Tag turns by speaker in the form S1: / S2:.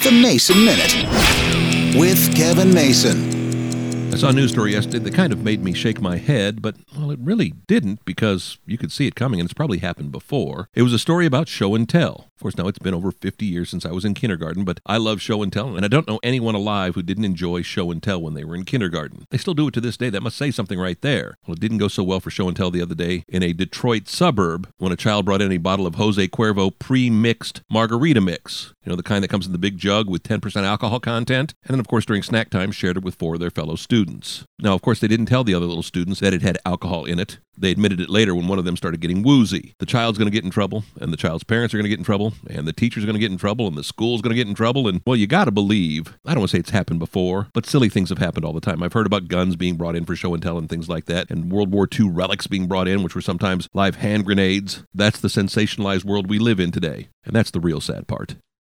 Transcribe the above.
S1: The Mason Minute with Kevin Mason.
S2: I saw a news story yesterday that kind of made me shake my head, but, well, it really didn't because you could see it coming, and it's probably happened before. It was a story about show and tell. Of course, now it's been over 50 years since I was in kindergarten, but I love show and tell, and I don't know anyone alive who didn't enjoy show and tell when they were in kindergarten. They still do it to this day. That must say something right there. Well, it didn't go so well for show and tell the other day in a Detroit suburb when a child brought in a bottle of Jose Cuervo pre-mixed margarita mix. You know, the kind that comes in the big jug with 10% alcohol content, and then, of course, during snack time, shared it with 4 of their fellow students. Now, of course, they didn't tell the other little students that it had alcohol in it. They admitted it later when one of them started getting woozy. The child's going to get in trouble, and the child's parents are going to get in trouble, and the teacher's going to get in trouble, and the school's going to get in trouble, and, well, you got to believe, I don't want to say it's happened before, but silly things have happened all the time. I've heard about guns being brought in for show and tell and things like that, and World War II relics being brought in, which were sometimes live hand grenades. That's the sensationalized world we live in today, and that's the real sad part.